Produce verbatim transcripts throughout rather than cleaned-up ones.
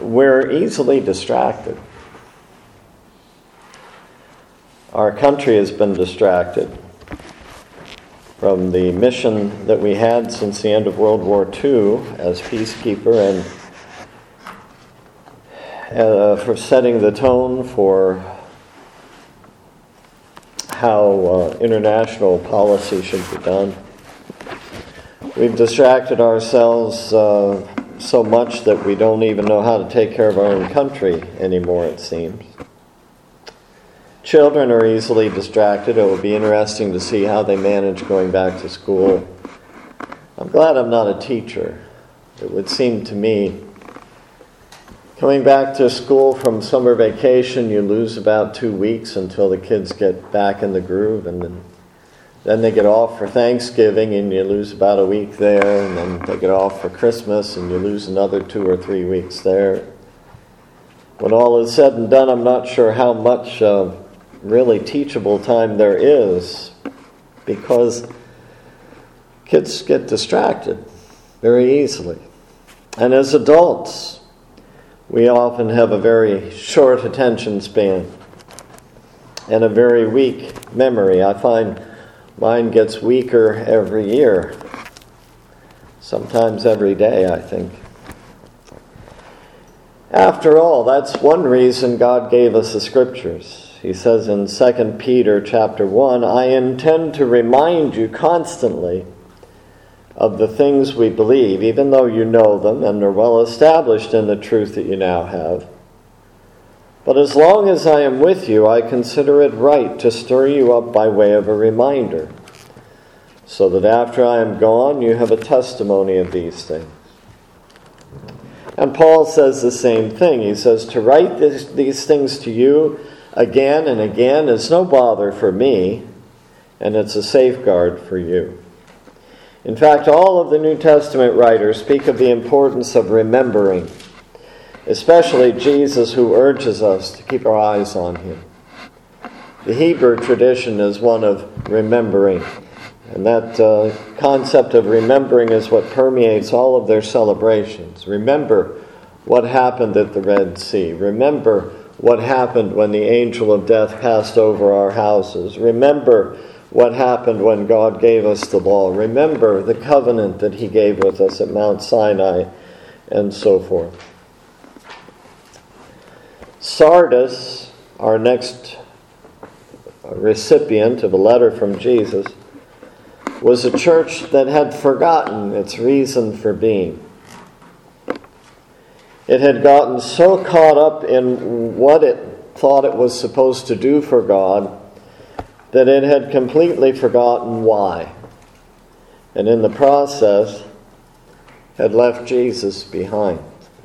we're easily distracted. Our country has been distracted from the mission that we had since the end of World War Two as peacekeeper, and uh, for setting the tone for how uh, international policy should be done. We've distracted ourselves uh, so much that we don't even know how to take care of our own country anymore, it seems. Children are easily distracted. It will be interesting to see how they manage going back to school. I'm glad I'm not a teacher. It would seem to me, coming back to school from summer vacation, you lose about two weeks until the kids get back in the groove, and then, then they get off for Thanksgiving, and you lose about a week there, and then they get off for Christmas, and you lose another two or three weeks there. When all is said and done, I'm not sure how much uh, really teachable time there is, because kids get distracted very easily. And as adults, we often have a very short attention span and a very weak memory. I find mine gets weaker every year, sometimes every day, I think. After all, that's one reason God gave us the Scriptures. He says in Second Peter chapter one, I intend to remind you constantly of the things we believe, even though you know them and are well established in the truth that you now have. But as long as I am with you, I consider it right to stir you up by way of a reminder, so that after I am gone, you have a testimony of these things. And Paul says the same thing. He says, to write this, these things to you again and again is no bother for me, and it's a safeguard for you. In fact, all of the New Testament writers speak of the importance of remembering, especially Jesus, who urges us to keep our eyes on him. The Hebrew tradition is one of remembering, and that uh, concept of remembering is what permeates all of their celebrations. Remember what happened at the Red Sea. Remember what happened when the angel of death passed over our houses. Remember what happened when God gave us the law. Remember the covenant that he gave with us at Mount Sinai, and so forth. Sardis, our next recipient of a letter from Jesus, was a church that had forgotten its reason for being. It had gotten so caught up in what it thought it was supposed to do for God that it had completely forgotten why. And in the process, had left Jesus behind.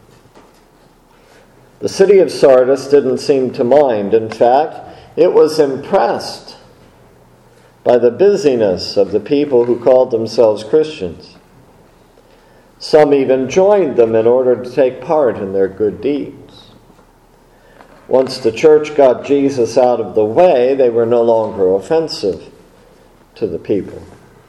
The city of Sardis didn't seem to mind. In fact, it was impressed by the busyness of the people who called themselves Christians. Some even joined them in order to take part in their good deeds. Once the church got Jesus out of the way, they were no longer offensive to the people.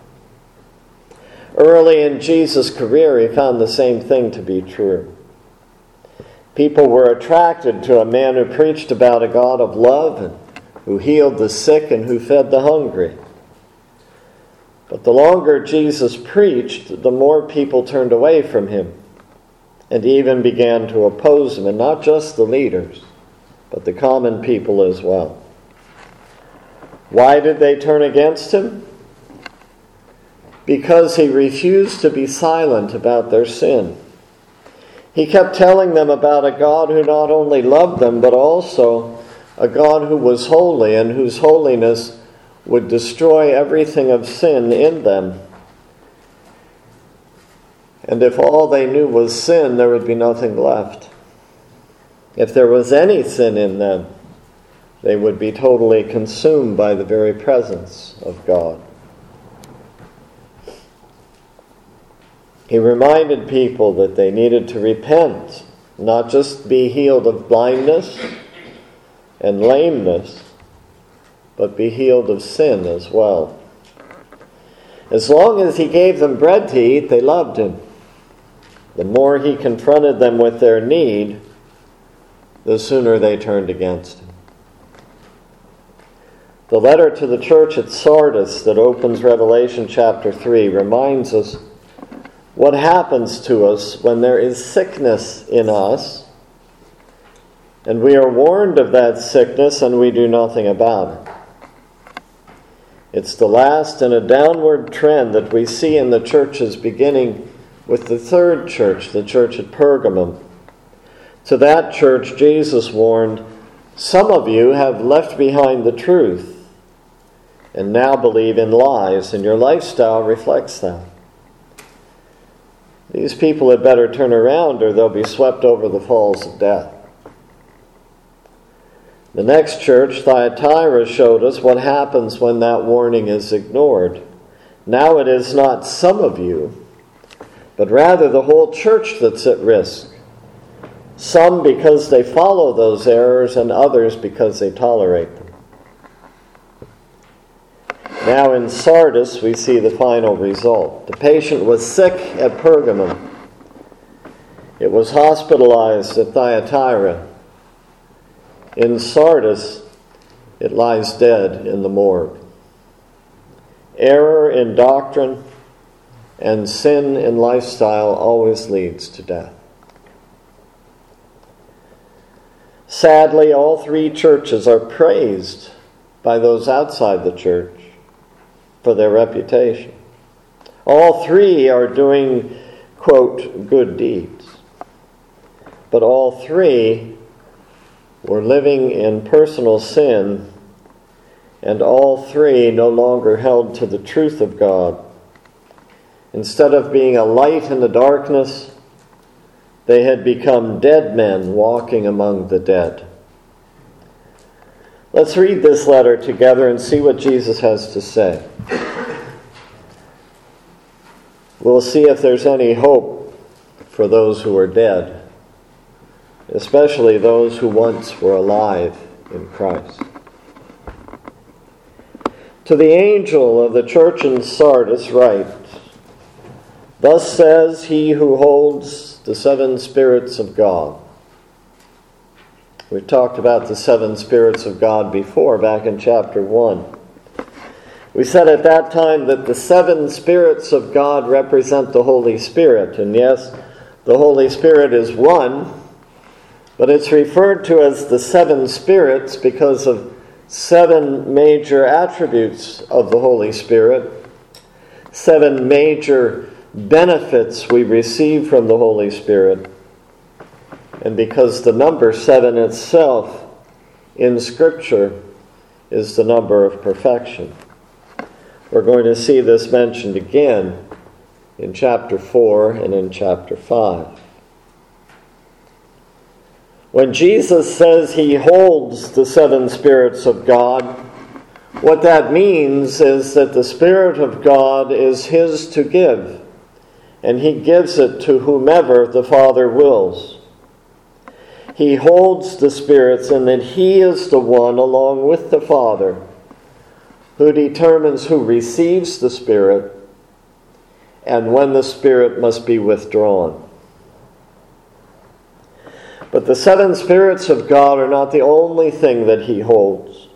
Early in Jesus' career, he found the same thing to be true. People were attracted to a man who preached about a God of love, and who healed the sick and who fed the hungry. But the longer Jesus preached, the more people turned away from him and even began to oppose him, and not just the leaders, but the common people as well. Why did they turn against him? Because he refused to be silent about their sin. He kept telling them about a God who not only loved them, but also a God who was holy and whose holiness would destroy everything of sin in them. And if all they knew was sin, there would be nothing left. If there was any sin in them, they would be totally consumed by the very presence of God. He reminded people that they needed to repent, not just be healed of blindness and lameness, but be healed of sin as well. As long as he gave them bread to eat, they loved him. The more he confronted them with their need, the sooner they turned against him. The letter to the church at Sardis that opens Revelation chapter three reminds us what happens to us when there is sickness in us, and we are warned of that sickness and we do nothing about it. It's the last in a downward trend that we see in the churches, beginning with the third church, the church at Pergamum. To that church, Jesus warned, "Some of you have left behind the truth and now believe in lies, and your lifestyle reflects that. These people had better turn around or they'll be swept over the falls of death." The next church, Thyatira, showed us what happens when that warning is ignored. Now it is not some of you, but rather the whole church that's at risk. Some because they follow those errors, and others because they tolerate them. Now in Sardis, we see the final result. The patient was sick at Pergamum. It was hospitalized at Thyatira. In Sardis, it lies dead in the morgue. Error in doctrine and sin in lifestyle always leads to death. Sadly, all three churches are praised by those outside the church for their reputation. All three are doing, quote, good deeds. But all three were living in personal sin, and all three no longer held to the truth of God. Instead of being a light in the darkness, they had become dead men walking among the dead. Let's read this letter together and see what Jesus has to say. We'll see if there's any hope for those who are dead, especially those who once were alive in Christ. To the angel of the church in Sardis write, "Thus says he who holds the seven spirits of God." We've talked about the seven spirits of God before, back in chapter one. We said at that time that the seven spirits of God represent the Holy Spirit. And yes, the Holy Spirit is one, but it's referred to as the seven spirits because of seven major attributes of the Holy Spirit, seven major benefits we receive from the Holy Spirit, and because the number seven itself in Scripture is the number of perfection. We're going to see this mentioned again in chapter four and in chapter five. When Jesus says he holds the seven spirits of God, what that means is that the Spirit of God is his to give, and he gives it to whomever the Father wills. He holds the spirits in that he is the one, along with the Father, who determines who receives the Spirit and when the Spirit must be withdrawn. But the seven spirits of God are not the only thing that he holds.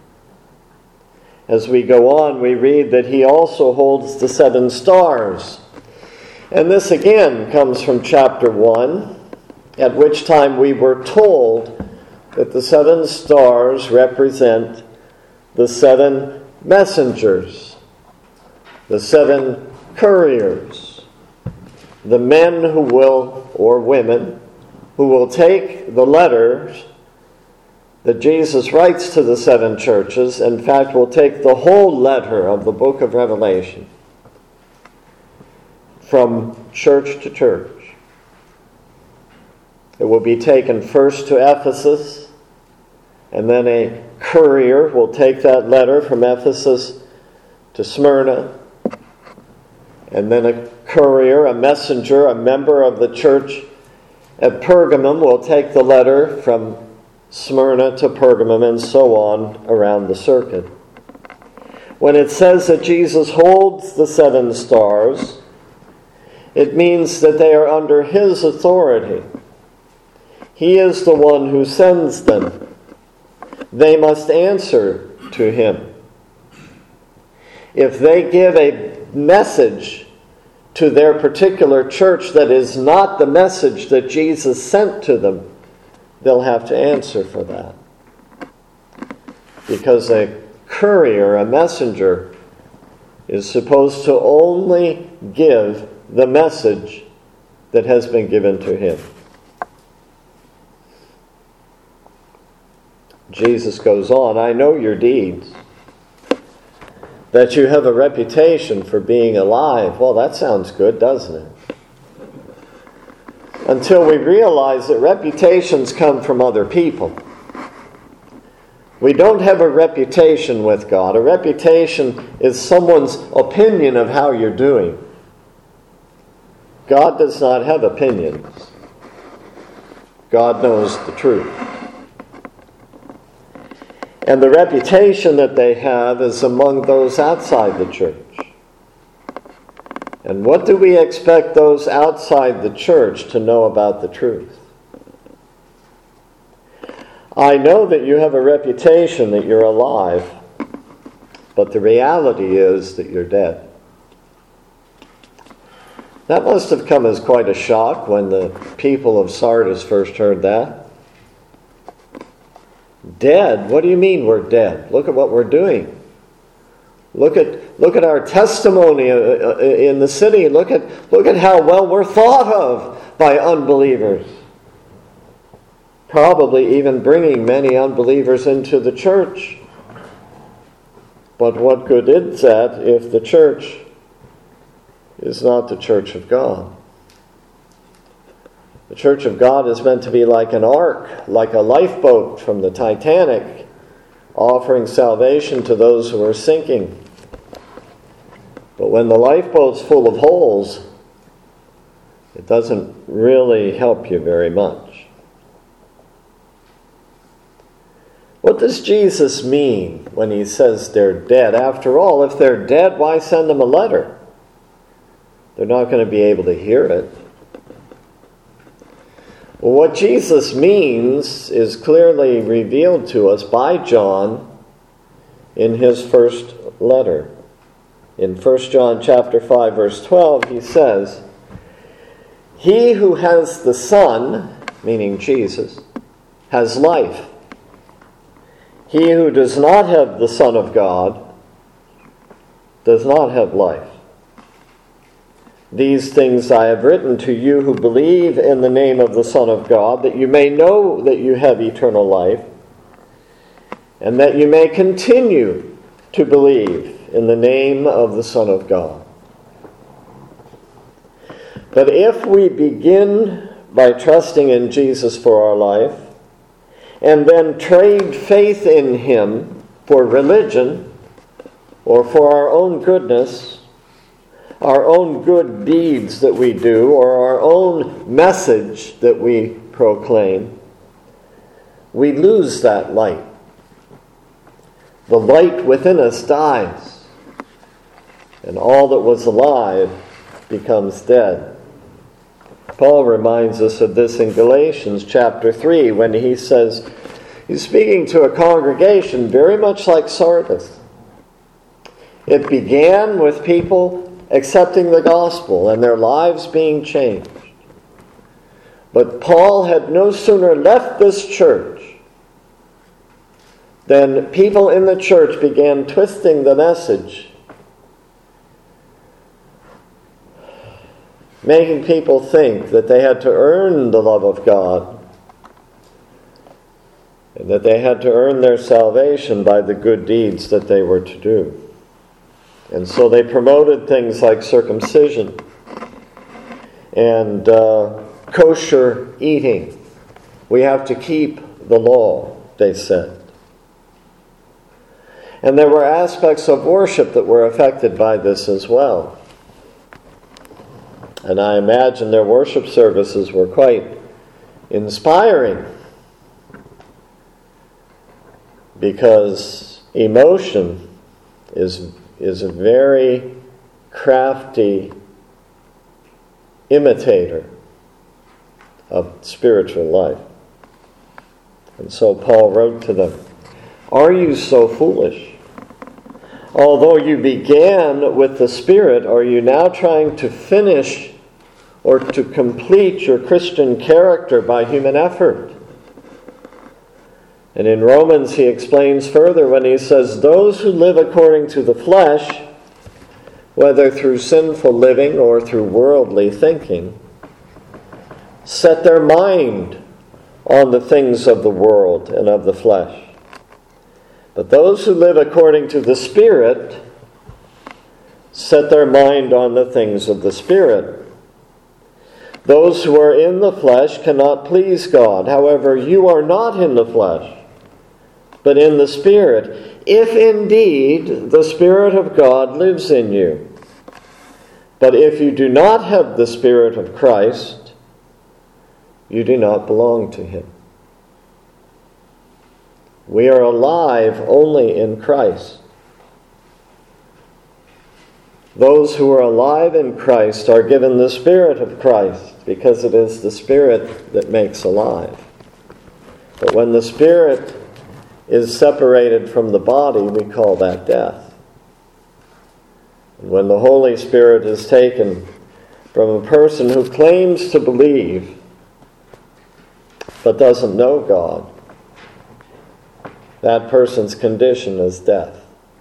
As we go on, we read that he also holds the seven stars. And this again comes from chapter one, at which time we were told that the seven stars represent the seven messengers, the seven couriers, the men who will, or women, who will take the letters that Jesus writes to the seven churches. In fact, will take the whole letter of the book of Revelation from church to church. It will be taken first to Ephesus, and then a courier will take that letter from Ephesus to Smyrna, and then a courier, a messenger, a member of the church at Pergamum will take the letter from Smyrna to Pergamum, and so on around the circuit. When it says that Jesus holds the seven stars, it means that they are under his authority. He is the one who sends them. They must answer to him. If they give a message to their particular church that is not the message that Jesus sent to them, they'll have to answer for that. Because a courier, a messenger, is supposed to only give the message that has been given to him. Jesus goes on, I know your deeds, that you have a reputation for being alive. Well, that sounds good, doesn't it? Until we realize that reputations come from other people. We don't have a reputation with God. A reputation is someone's opinion of how you're doing. God does not have opinions. God knows the truth. And the reputation that they have is among those outside the church. And what do we expect those outside the church to know about the truth? I know that you have a reputation that you're alive, but the reality is that you're dead. That must have come as quite a shock when the people of Sardis first heard that. Dead? What do you mean we're dead? Look at what we're doing. Look at look at our testimony in the city. Look at look at how well we're thought of by unbelievers. Probably even bringing many unbelievers into the church. But what good is that if the church is not the church of God? The church of God is meant to be like an ark, like a lifeboat from the Titanic, offering salvation to those who are sinking. But when the lifeboat's full of holes, it doesn't really help you very much. What does Jesus mean when he says they're dead? After all, if they're dead, why send them a letter? They're not going to be able to hear it. Well, what Jesus means is clearly revealed to us by John in his first letter. In First John chapter five, verse twelve, he says, He who has the Son, meaning Jesus, has life. He who does not have the Son of God does not have life. These things I have written to you who believe in the name of the Son of God, that you may know that you have eternal life, and that you may continue to believe in the name of the Son of God. But if we begin by trusting in Jesus for our life, and then trade faith in him for religion, or for our own goodness, our own good deeds that we do, or our own message that we proclaim, we lose that light. The light within us dies, and all that was alive becomes dead. Paul reminds us of this in Galatians chapter three when he says, he's speaking to a congregation very much like Sardis. It began with people accepting the gospel and their lives being changed. But Paul had no sooner left this church than people in the church began twisting the message, making people think that they had to earn the love of God and that they had to earn their salvation by the good deeds that they were to do. And so they promoted things like circumcision and uh, kosher eating. We have to keep the law, they said. And there were aspects of worship that were affected by this as well. And I imagine their worship services were quite inspiring, because emotion is is a very crafty imitator of spiritual life. And so Paul wrote to them, "Are you so foolish? Although you began with the Spirit, are you now trying to finish or to complete your Christian character by human effort?" And in Romans he explains further when he says, "Those who live according to the flesh, whether through sinful living or through worldly thinking, set their mind on the things of the world and of the flesh. But those who live according to the Spirit set their mind on the things of the Spirit. Those who are in the flesh cannot please God. However, you are not in the flesh, but in the Spirit, if indeed the Spirit of God lives in you. But if you do not have the Spirit of Christ, you do not belong to him." We are alive only in Christ. Those who are alive in Christ are given the Spirit of Christ, because it is the Spirit that makes alive. But when the Spirit is separated from the body, we call that death. And when the Holy Spirit is taken from a person who claims to believe but doesn't know God, that person's condition is death.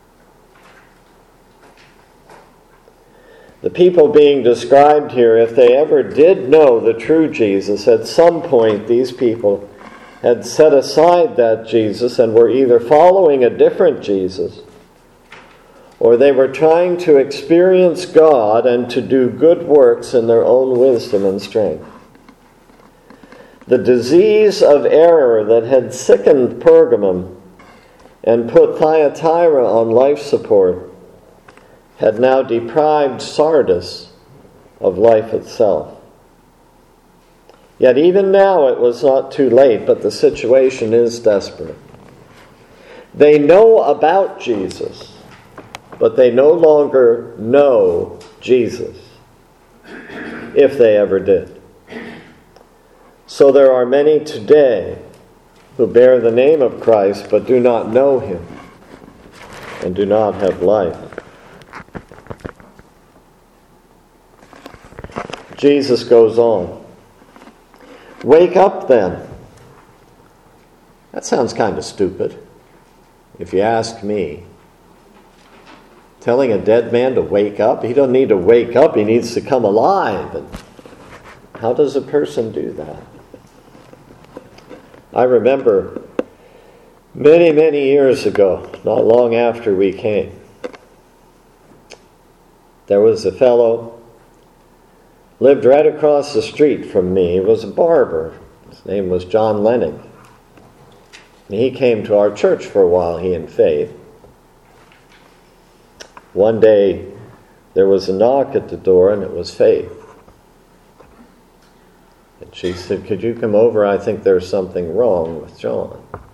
The people being described here, if they ever did know the true Jesus, at some point these people had set aside that Jesus and were either following a different Jesus, or they were trying to experience God and to do good works in their own wisdom and strength. The disease of error that had sickened Pergamum and put Thyatira on life support had now deprived Sardis of life itself. Yet even now it was not too late, but the situation is desperate. They know about Jesus, but they no longer know Jesus, if they ever did. So there are many today who bear the name of Christ but do not know him and do not have life. Jesus goes on. "Wake up then." That sounds kind of stupid, if you ask me. Telling a dead man to wake up? He doesn't need to wake up, he needs to come alive. And how does a person do that? I remember many, many years ago, not long after we came, there was a fellow lived right across the street from me. He was a barber. His name was John Lennig. And he came to our church for a while, he and Faith. One day, there was a knock at the door, and it was Faith. And she said, "Could you come over? I think there's something wrong with John."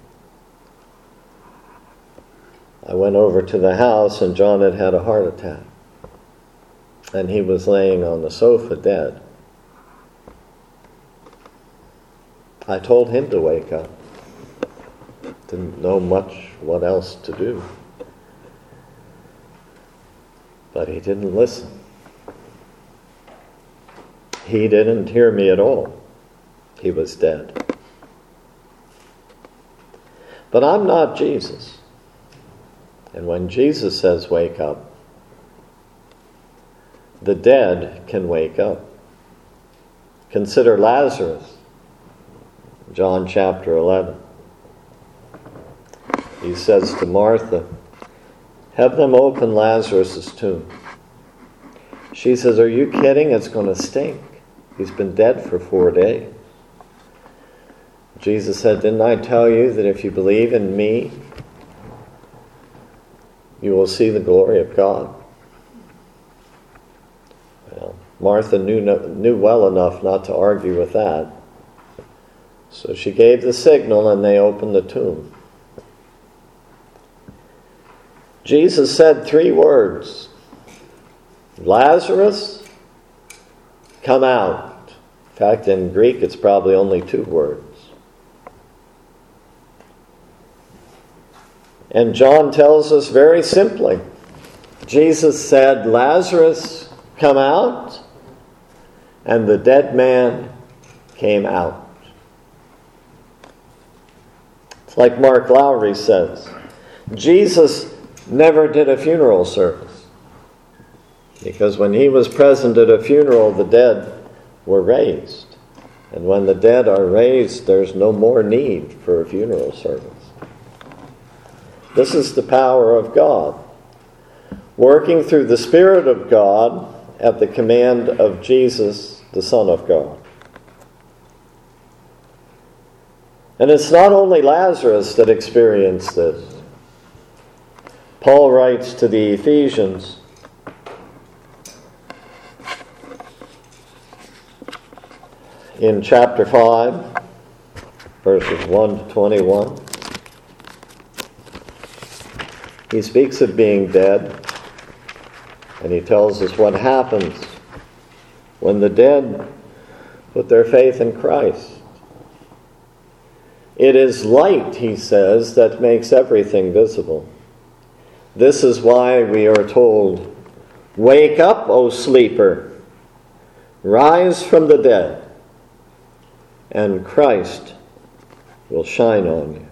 I went over to the house, and John had had a heart attack. And he was laying on the sofa dead. I told him to wake up. Didn't know much what else to do. But he didn't listen. He didn't hear me at all. He was dead. But I'm not Jesus. And when Jesus says wake up, the dead can wake up. Consider Lazarus, John chapter eleven. He says to Martha, "Have them open Lazarus' tomb." She says, "Are you kidding? It's going to stink. He's been dead for four days. Jesus said, "Didn't I tell you that if you believe in me, you will see the glory of God?" Well, Martha knew, knew well enough not to argue with that. So she gave the signal and they opened the tomb. Jesus said three words. "Lazarus, come out." In fact, in Greek it's probably only two words. And John tells us very simply, Jesus said, "Lazarus, come out," and the dead man came out. It's like Mark Lowry says, Jesus never did a funeral service, because when he was present at a funeral, the dead were raised. And when the dead are raised, there's no more need for a funeral service. This is the power of God, working through the Spirit of God at the command of Jesus, the Son of God. And it's not only Lazarus that experienced this. Paul writes to the Ephesians, in chapter five, verses one to twenty-one. He speaks of being dead, and he tells us what happens when the dead put their faith in Christ. It is light, he says, that makes everything visible. This is why we are told, "Wake up, O sleeper, rise from the dead, and Christ will shine on you."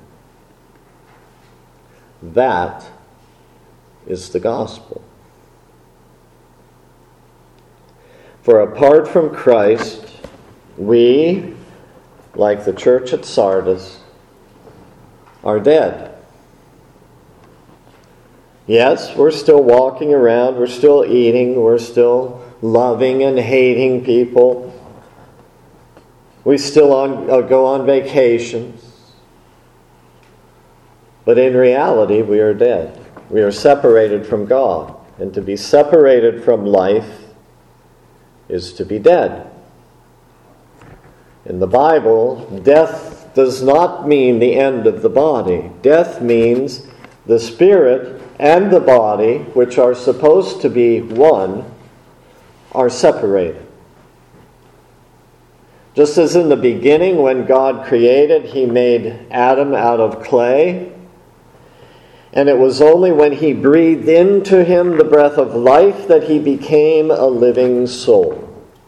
That is the gospel. For apart from Christ, we, like the church at Sardis, are dead. Yes, we're still walking around, we're still eating, we're still loving and hating people. We still on, uh, go on vacations. But in reality, we are dead. We are separated from God. And to be separated from life is to be dead. In the Bible, death does not mean the end of the body. Death means the spirit and the body, which are supposed to be one, are separated. Just as in the beginning, when God created, he made Adam out of clay. And it was only when he breathed into him the breath of life that he became a living soul.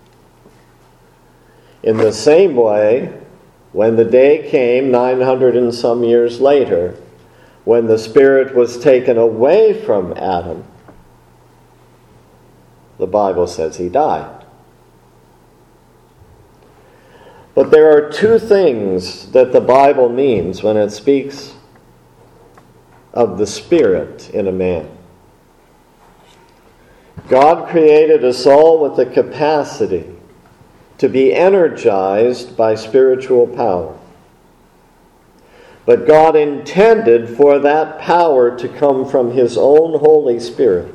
In the same way, when the day came nine hundred and some years later, when the Spirit was taken away from Adam, the Bible says he died. But there are two things that the Bible means when it speaks of the Spirit in a man. God created us all with the capacity to be energized by spiritual power. But God intended for that power to come from his own Holy Spirit.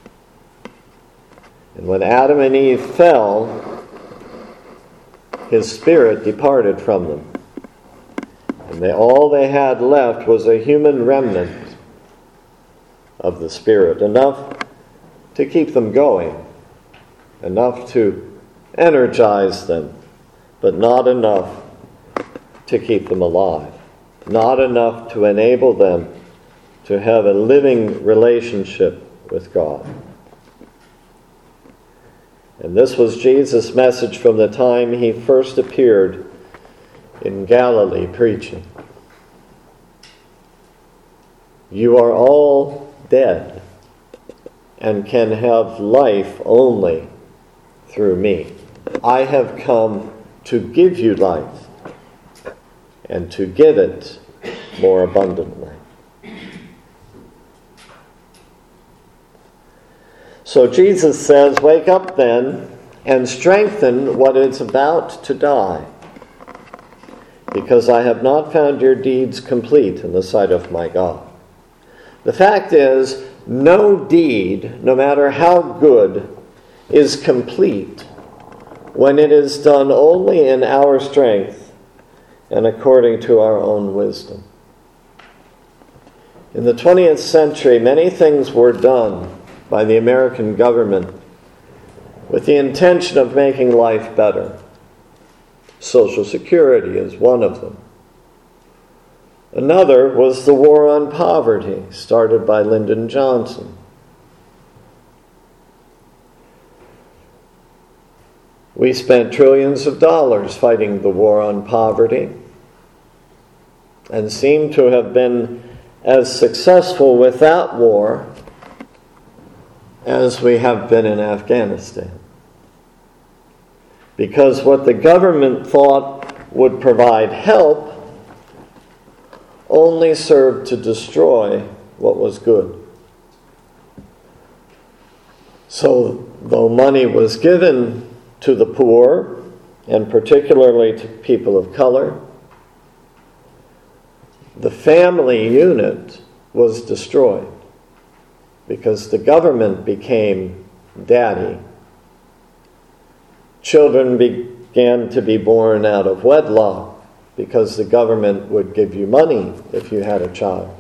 And when Adam and Eve fell, his Spirit departed from them. And they, all they had left was a human remnant of the Spirit, enough to keep them going, enough to energize them, but not enough to keep them alive, not enough to enable them to have a living relationship with God. And this was Jesus' message from the time he first appeared in Galilee preaching. You are all dead and can have life only through me. I have come to give you life and to give it more abundantly. So Jesus says, wake up then and strengthen what is about to die, because I have not found your deeds complete in the sight of my God. The fact is, no deed, no matter how good, is complete when it is done only in our strength and according to our own wisdom. In the twentieth century, many things were done by the American government with the intention of making life better. Social Security is one of them. Another was the War on Poverty, started by Lyndon Johnson. We spent trillions of dollars fighting the war on poverty and seem to have been as successful with that war as we have been in Afghanistan. Because what the government thought would provide help only served to destroy what was good. So, though money was given to the poor, and particularly to people of color, the family unit was destroyed because the government became daddy. Children began to be born out of wedlock because the government would give you money if you had a child.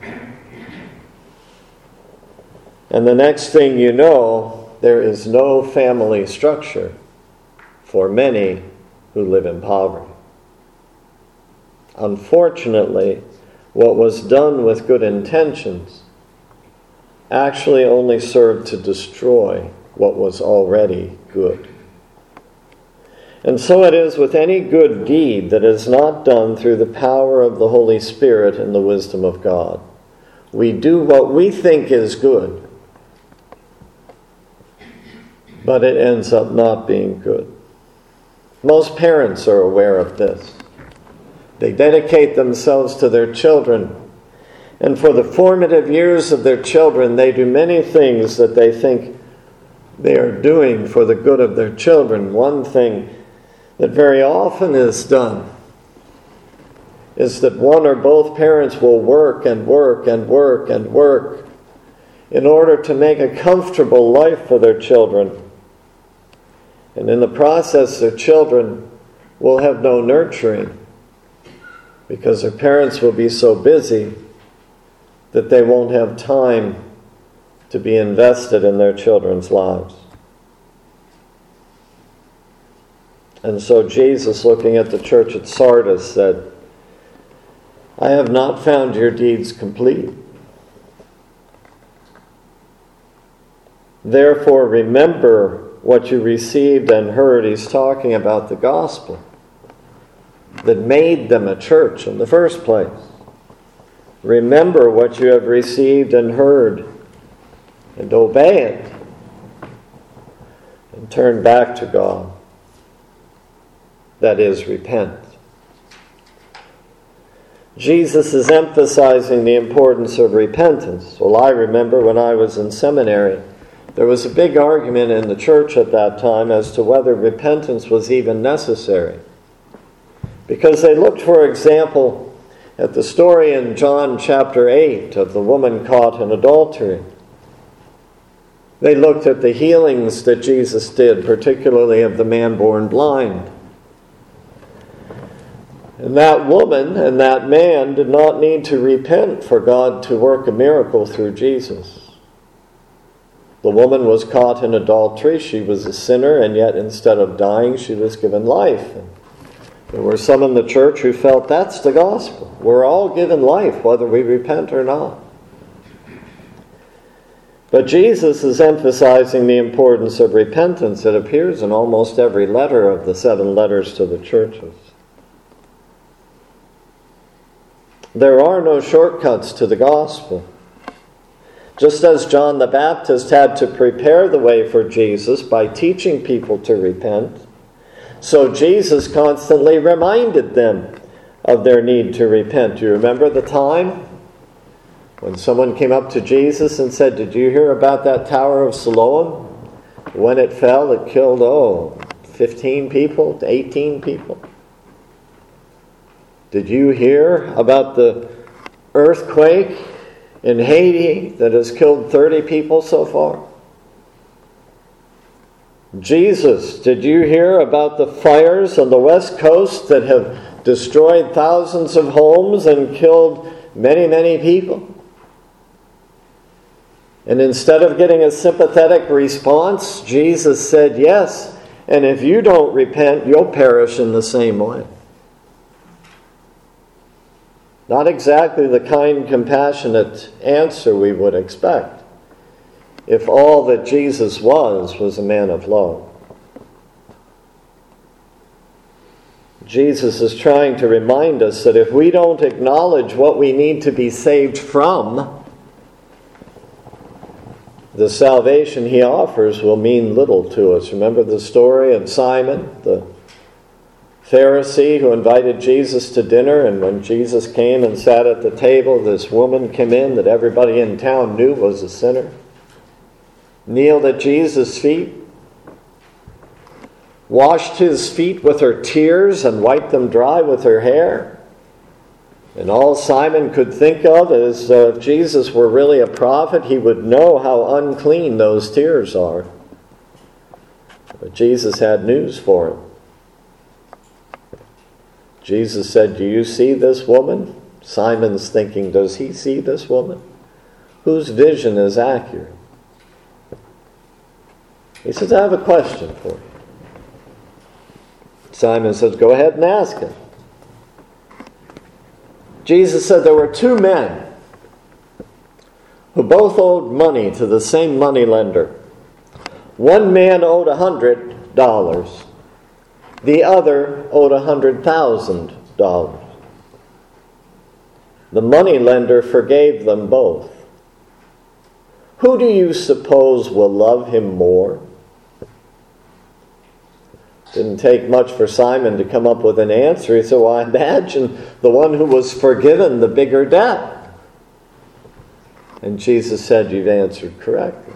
And the next thing you know, there is no family structure for many who live in poverty. Unfortunately, what was done with good intentions actually only served to destroy what was already good. And so it is with any good deed that is not done through the power of the Holy Spirit and the wisdom of God. We do what we think is good, but it ends up not being good. Most parents are aware of this. They dedicate themselves to their children, and for the formative years of their children, they do many things that they think they are doing for the good of their children. One thing that very often is done is that one or both parents will work and work and work and work in order to make a comfortable life for their children. And in the process, their children will have no nurturing because their parents will be so busy that they won't have time to be invested in their children's lives. And so Jesus, looking at the church at Sardis, said, I have not found your deeds complete. Therefore, remember what you received and heard. He's talking about the gospel that made them a church in the first place. Remember what you have received and heard, and obey it, and turn back to God. That is, repent. Jesus is emphasizing the importance of repentance. Well, I remember when I was in seminary, there was a big argument in the church at that time as to whether repentance was even necessary. Because they looked, for example, at the story in John chapter eight of the woman caught in adultery. They looked at the healings that Jesus did, particularly of the man born blind. And that woman and that man did not need to repent for God to work a miracle through Jesus. The woman was caught in adultery. She was a sinner, and yet instead of dying, she was given life. And there were some in the church who felt that's the gospel. We're all given life, whether we repent or not. But Jesus is emphasizing the importance of repentance. It appears in almost every letter of the seven letters to the churches. There are no shortcuts to the gospel. Just as John the Baptist had to prepare the way for Jesus by teaching people to repent, so Jesus constantly reminded them of their need to repent. Do you remember the time when someone came up to Jesus and said, did you hear about that Tower of Siloam? When it fell, it killed, oh, fifteen people, eighteen people. Did you hear about the earthquake in Haiti that has killed thirty people so far? Jesus, did you hear about the fires on the West Coast that have destroyed thousands of homes and killed many, many people? And instead of getting a sympathetic response, Jesus said, yes, and if you don't repent, you'll perish in the same way. Not exactly the kind, compassionate answer we would expect if all that Jesus was was a man of love. Jesus is trying to remind us that if we don't acknowledge what we need to be saved from, the salvation he offers will mean little to us. Remember the story of Simon, the Pharisee who invited Jesus to dinner, and when Jesus came and sat at the table, this woman came in that everybody in town knew was a sinner, kneeled at Jesus' feet, washed his feet with her tears and wiped them dry with her hair. And all Simon could think of is uh, if Jesus were really a prophet, he would know how unclean those tears are. But Jesus had news for him. Jesus said, "Do you see this woman?" Simon's thinking, does he see this woman? Whose vision is accurate? He says, "I have a question for you." Simon says, "Go ahead and ask him." Jesus said there were two men who both owed money to the same moneylender. One man owed a hundred dollars. The other owed a hundred thousand dollars. The moneylender forgave them both. Who do you suppose will love him more? Didn't take much for Simon to come up with an answer. He said, "Well, I imagine the one who was forgiven the bigger debt." And Jesus said, "You've answered correctly.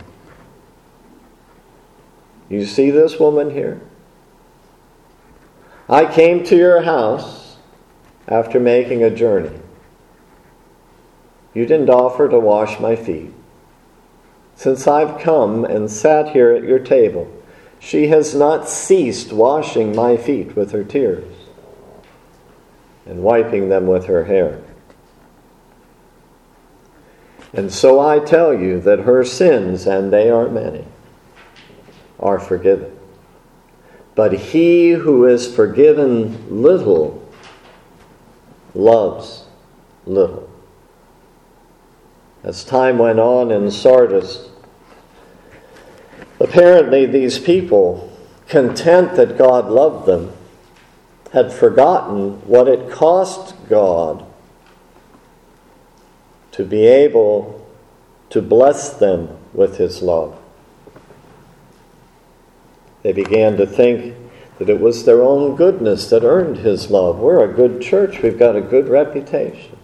You see this woman here? I came to your house after making a journey. You didn't offer to wash my feet. Since I've come and sat here at your table, she has not ceased washing my feet with her tears and wiping them with her hair. And so I tell you that her sins, and they are many, are forgiven. But he who is forgiven little loves little." As time went on in Sardis, apparently these people, content that God loved them, had forgotten what it cost God to be able to bless them with his love. They began to think that it was their own goodness that earned his love. We're a good church. We've got a good reputation.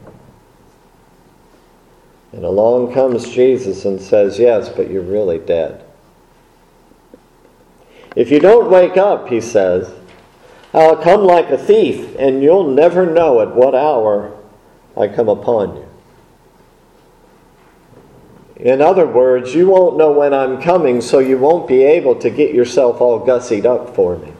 And along comes Jesus and says, "Yes, but you're really dead. If you don't wake up," he says, "I'll come like a thief, and you'll never know at what hour I come upon you." In other words, you won't know when I'm coming, so you won't be able to get yourself all gussied up for me.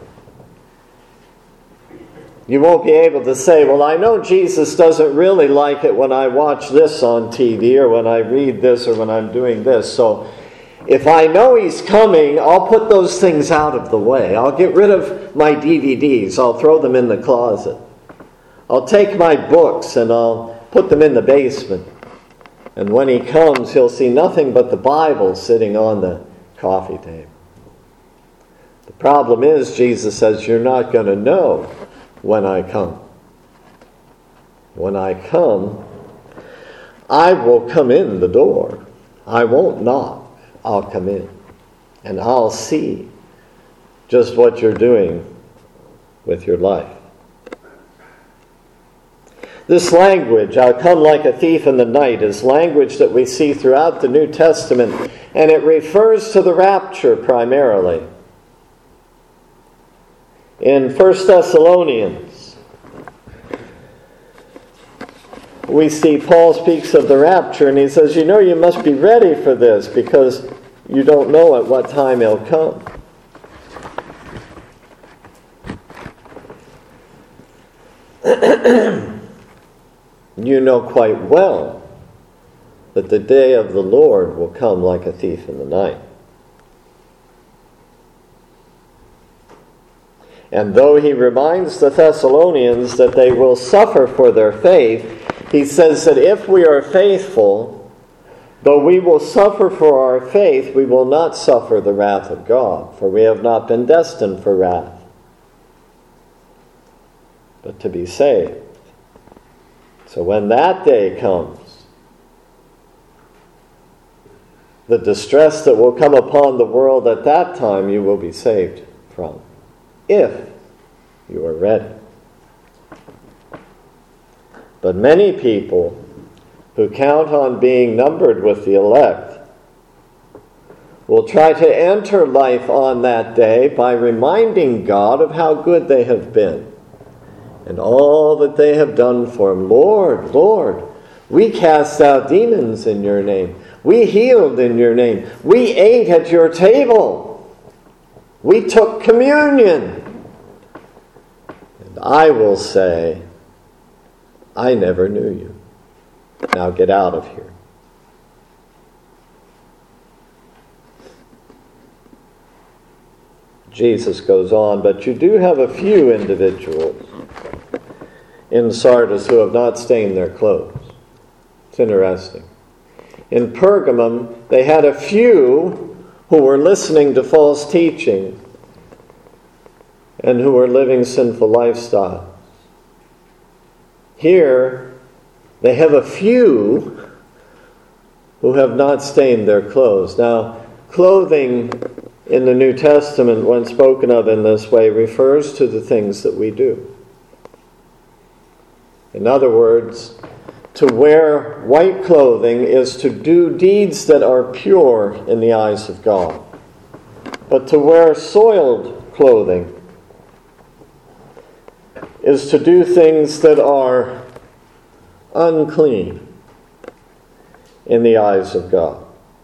You won't be able to say, "Well, I know Jesus doesn't really like it when I watch this on T V or when I read this or when I'm doing this. So if I know he's coming, I'll put those things out of the way. I'll get rid of my D V Ds. I'll throw them in the closet. I'll take my books and I'll put them in the basement. And when he comes, he'll see nothing but the Bible sitting on the coffee table." The problem is, Jesus says, you're not going to know when I come. When I come, I will come in the door. I won't knock. I'll come in. And I'll see just what you're doing with your life. This language, "I'll come like a thief in the night," is language that we see throughout the New Testament, and it refers to the rapture primarily. In First Thessalonians, we see Paul speaks of the rapture, and he says, "You know, you must be ready for this because you don't know at what time he'll come." You know quite well that the day of the Lord will come like a thief in the night. And though he reminds the Thessalonians that they will suffer for their faith, he says that if we are faithful, though we will suffer for our faith, we will not suffer the wrath of God, for we have not been destined for wrath, but to be saved. So when that day comes, the distress that will come upon the world at that time, you will be saved from, if you are ready. But many people who count on being numbered with the elect will try to enter life on that day by reminding God of how good they have been and all that they have done for Him. Lord, Lord, we cast out demons in your name. We healed in your name. We ate at your table. We took communion. And I will say, I never knew you. Now get out of here. Jesus goes on, but you do have a few individuals in Sardis who have not stained their clothes. It's interesting. In Pergamum, they had a few who were listening to false teaching and who were living sinful lifestyles. Here, they have a few who have not stained their clothes. Now, clothing in the New Testament, when spoken of in this way, refers to the things that we do. In other words, to wear white clothing is to do deeds that are pure in the eyes of God. But to wear soiled clothing is to do things that are unclean in the eyes of God.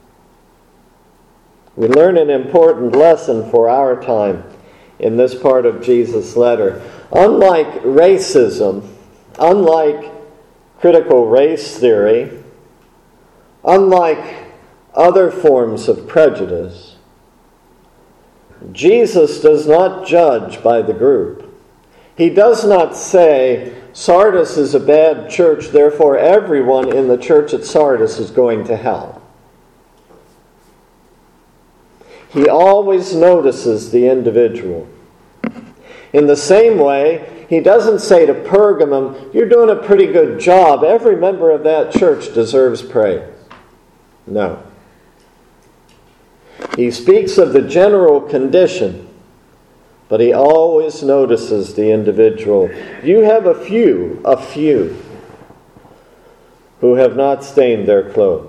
We learn an important lesson for our time in this part of Jesus' letter. Unlike racism, unlike critical race theory, unlike other forms of prejudice, Jesus does not judge by the group. He does not say, Sardis is a bad church, therefore everyone in the church at Sardis is going to hell. He always notices the individual. In the same way, he doesn't say to Pergamum, you're doing a pretty good job. Every member of that church deserves praise. No. He speaks of the general condition, but he always notices the individual. You have a few, a few, who have not stained their clothes.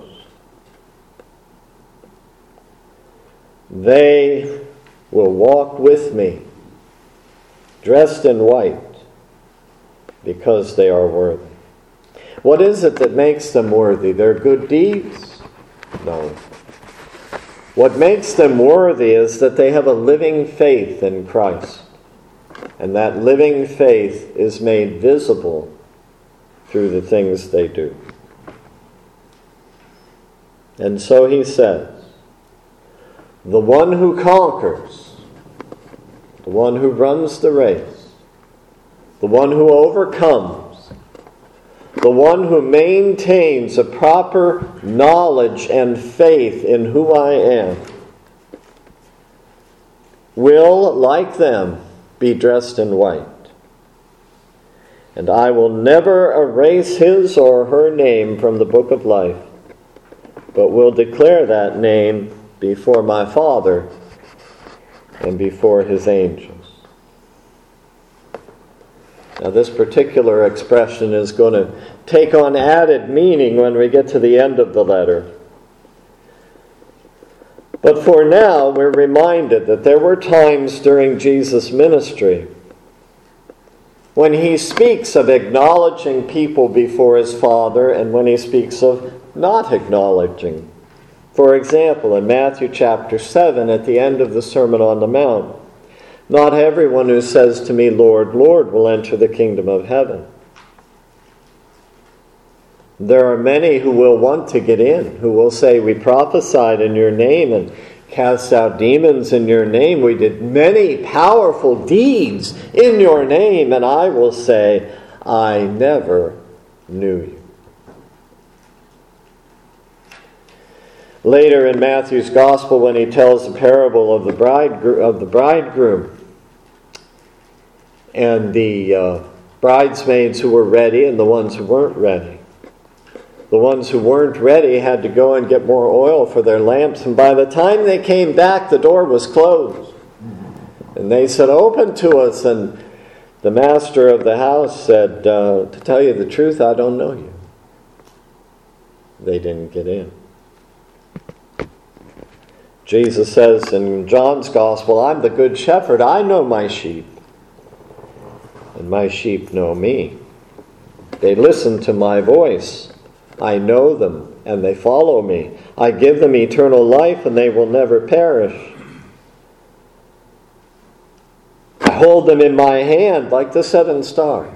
They will walk with me, dressed in white, because they are worthy. What is it that makes them worthy? Their good deeds? No. What makes them worthy is that they have a living faith in Christ. And that living faith is made visible through the things they do. And so he says, the one who conquers, the one who runs the race, the one who overcomes, the one who maintains a proper knowledge and faith in who I am, will, like them, be dressed in white. And I will never erase his or her name from the book of life, but will declare that name before my Father and before his angels. Now, this particular expression is going to take on added meaning when we get to the end of the letter. But for now, we're reminded that there were times during Jesus' ministry when he speaks of acknowledging people before his Father and when he speaks of not acknowledging. For example, in Matthew chapter seven, at the end of the Sermon on the Mount, not everyone who says to me, Lord, Lord, will enter the kingdom of heaven. There are many who will want to get in, who will say, we prophesied in your name and cast out demons in your name. We did many powerful deeds in your name. And I will say, I never knew you. Later in Matthew's Gospel, when he tells the parable of the bridegroom, of the bridegroom and the uh, bridesmaids who were ready and the ones who weren't ready. The ones who weren't ready had to go and get more oil for their lamps, and by the time they came back, the door was closed. And they said, "Open to us." And the master of the house said, uh, "To tell you the truth, I don't know you." They didn't get in. Jesus says in John's Gospel, "I'm the good shepherd. I know my sheep, and my sheep know me. They listen to my voice. I know them, and they follow me. I give them eternal life, and they will never perish. I hold them in my hand like the seven stars.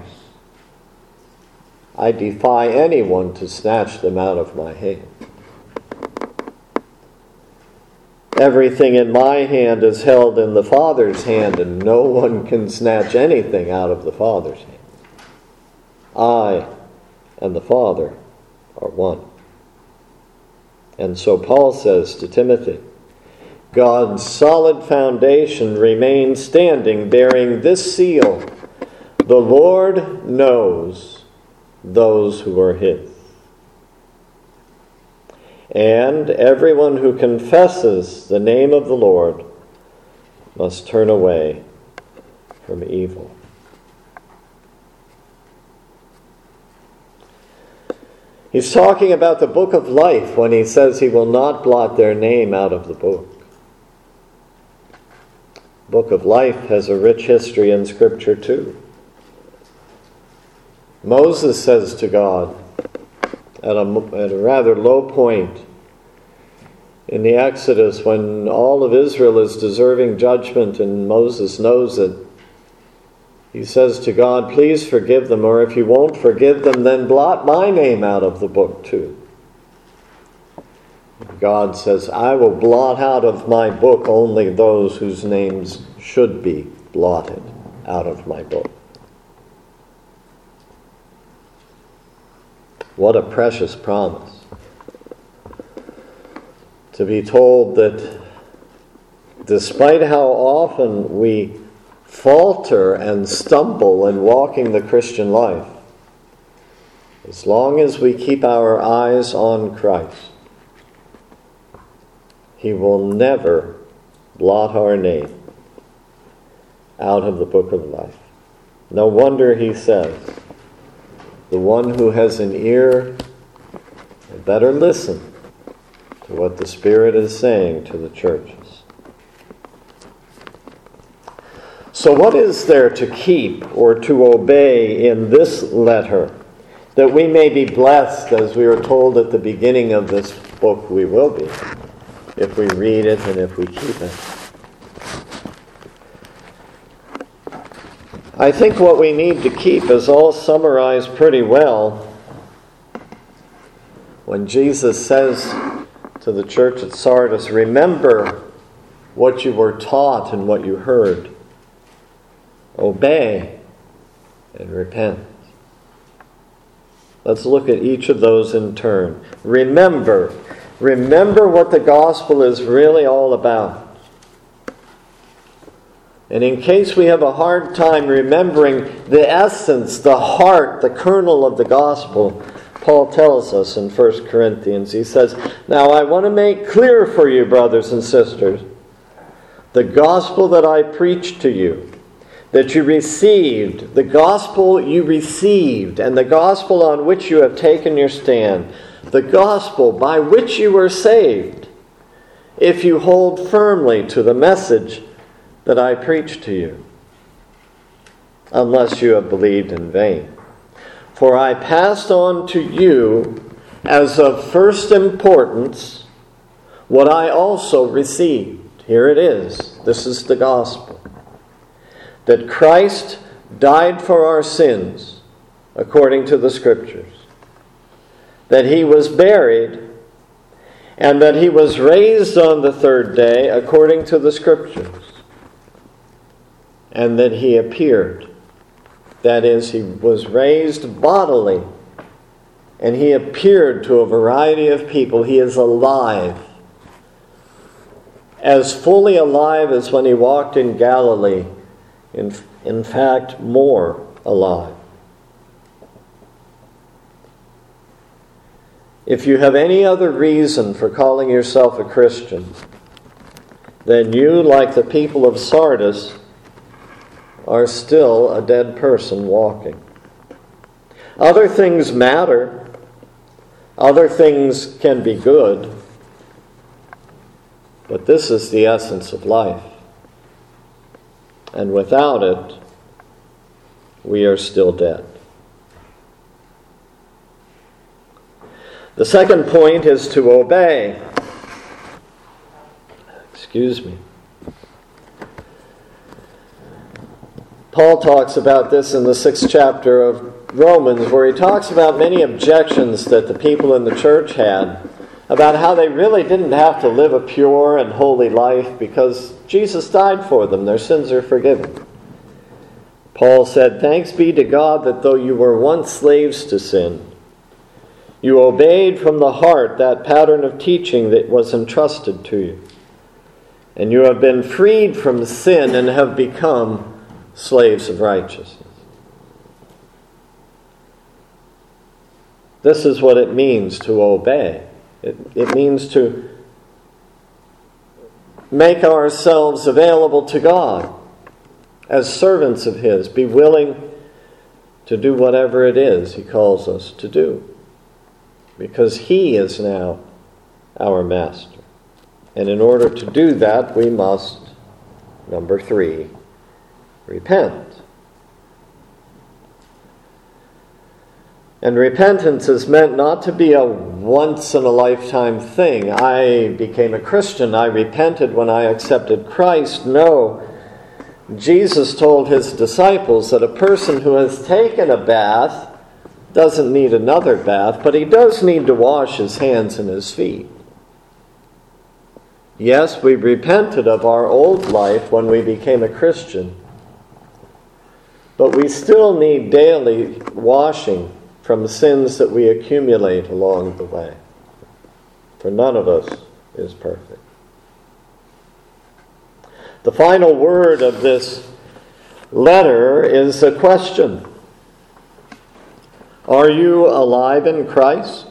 I defy anyone to snatch them out of my hand. Everything in my hand is held in the Father's hand, and no one can snatch anything out of the Father's hand. I and the Father are one." And so Paul says to Timothy, God's solid foundation remains standing, bearing this seal: the Lord knows those who are his. And everyone who confesses the name of the Lord must turn away from evil. He's talking about the book of life when he says he will not blot their name out of the book. The book of life has a rich history in Scripture too. Moses says to God, At a, at a rather low point in the Exodus, when all of Israel is deserving judgment and Moses knows it, he says to God, "Please forgive them, or if you won't forgive them, then blot my name out of the book too." God says, "I will blot out of my book only those whose names should be blotted out of my book." What a precious promise. To be told that despite how often we falter and stumble in walking the Christian life, as long as we keep our eyes on Christ, He will never blot our name out of the book of life. No wonder He says, "The one who has an ear had better listen to what the Spirit is saying to the churches." So what is there to keep or to obey in this letter, that we may be blessed, as we were told at the beginning of this book we will be, if we read it and if we keep it? I think what we need to keep is all summarized pretty well when Jesus says to the church at Sardis, "Remember what you were taught and what you heard. Obey and repent." Let's look at each of those in turn. Remember. Remember what the gospel is really all about. And in case we have a hard time remembering the essence, the heart, the kernel of the gospel, Paul tells us in First Corinthians, he says, "Now I want to make clear for you, brothers and sisters, the gospel that I preached to you, that you received, the gospel you received, and the gospel on which you have taken your stand, the gospel by which you were saved, if you hold firmly to the message that I preached to you, unless you have believed in vain. For I passed on to you as of first importance what I also received." Here it is. This is the gospel. "That Christ died for our sins, according to the Scriptures. That He was buried, and that He was raised on the third day, according to the Scriptures. And that He appeared." That is, He was raised bodily, and He appeared to a variety of people. He is alive as fully alive as when he walked in Galilee, in, in fact, more alive. If you have any other reason for calling yourself a Christian, then you, like the people of Sardis, are still a dead person walking. Other things matter. Other things can be good. But this is the essence of life. And without it, we are still dead. The second point is to obey. Excuse me. Paul talks about this in the sixth chapter of Romans, where he talks about many objections that the people in the church had about how they really didn't have to live a pure and holy life because Jesus died for them. Their sins are forgiven. Paul said, "Thanks be to God that though you were once slaves to sin, you obeyed from the heart that pattern of teaching that was entrusted to you. And you have been freed from sin and have become slaves of righteousness." This is what it means to obey. It, it means to make ourselves available to God as servants of His, be willing to do whatever it is He calls us to do, because He is now our master. And in order to do that, we must, number three, repent. And repentance is meant not to be a once-in-a-lifetime thing. I became a Christian. I repented when I accepted Christ. No. Jesus told His disciples that a person who has taken a bath doesn't need another bath, but he does need to wash his hands and his feet. Yes, we repented of our old life when we became a Christian, but we still need daily washing from sins that we accumulate along the way. For none of us is perfect. The final word of this letter is a question. Are you alive in Christ?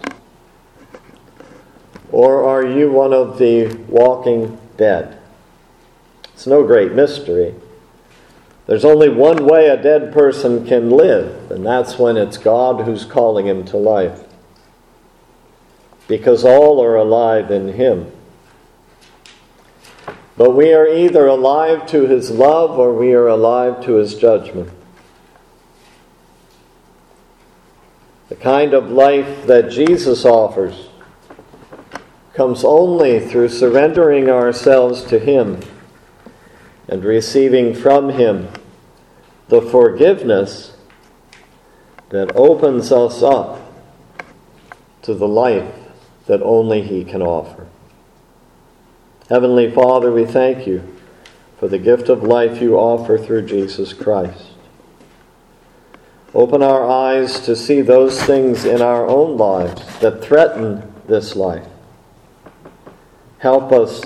Or are you one of the walking dead? It's no great mystery. There's only one way a dead person can live, and that's when it's God who's calling him to life. Because all are alive in Him. But we are either alive to His love or we are alive to His judgment. The kind of life that Jesus offers comes only through surrendering ourselves to Him and receiving from Him the forgiveness that opens us up to the life that only He can offer. Heavenly Father, we thank You for the gift of life You offer through Jesus Christ. Open our eyes to see those things in our own lives that threaten this life. Help us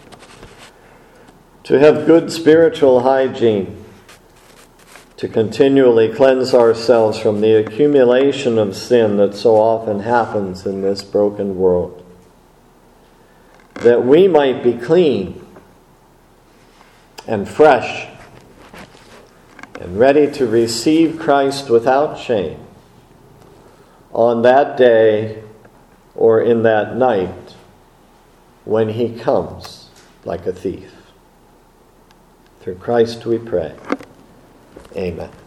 to have good spiritual hygiene, to continually cleanse ourselves from the accumulation of sin that so often happens in this broken world, that we might be clean and fresh and ready to receive Christ without shame on that day or in that night when He comes like a thief. Through Christ we pray. Amen.